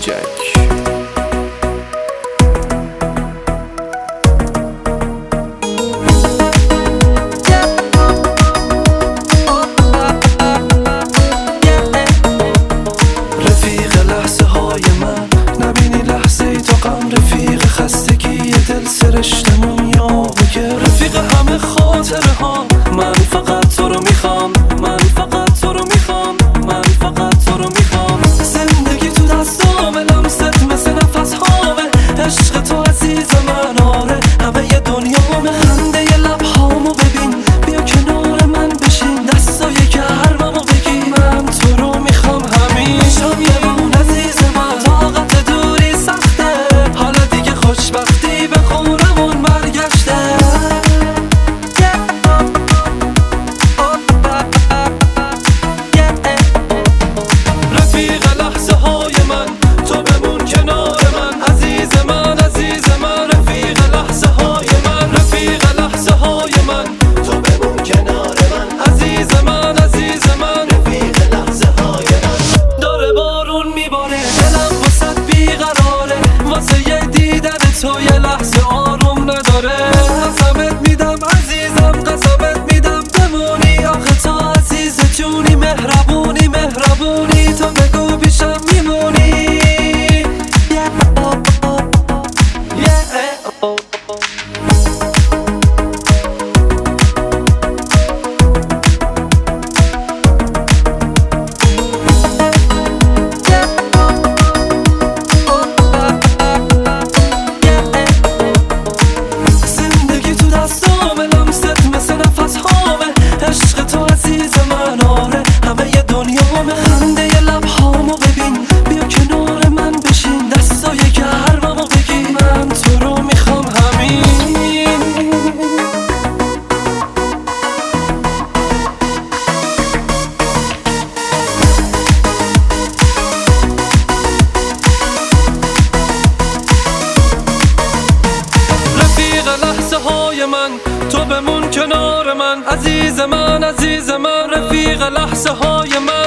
جک. رفیق لحظه های من، نبینی لحظه ای تا غم، رفیق خستگی دل سرشتمون یا بگه، رفیق همه خاطره ها. من فقط تو رو میخوام، من فقط تو رو میخوام، من فقط تو رو میخوام. زندگی تو دستام، لمست مثل نفس هامه، عشق تو عزیز من آره همه ی دنیامه. خنده ی لبهامو ببین، بیا کنار من بشین، دستای گرممو بگی، من تو رو میخوام همیشم یمون عزیز من. طاقت دوری سخته، حالا دیگه خوشبختی به خونمون برگشته. رفیق لحظه های من، تو بمون کنار من عزیز من، عزیز من. رفیق لحظه های من، رفیق لحظه های من، تو بمون کنار من عزیز من، عزیز من. رفیق لحظه های من. داره بارون میباره، دلم واسه بیقراره، واسه یه دیدن تو یه لحظه آروم نداره. قسمت میدم عزیزم، قسمت میدم بمونی، آخه تو عزیز جونی، مهربونی مهربونی، تو بگو پیشم میمونی. زندگی تو دستام، لمست مثل نفس هامه، عشق تو عزیز من آره همه ی دنیامه. خنده ی لبهامو ببین، بیا کنار من بشین، دستای گرممو بگی، من تو رو میخوام همین. رفیق لحظه های من، تو بمون کنار من عزیز من، عزیز من. رفیق لحظه های من.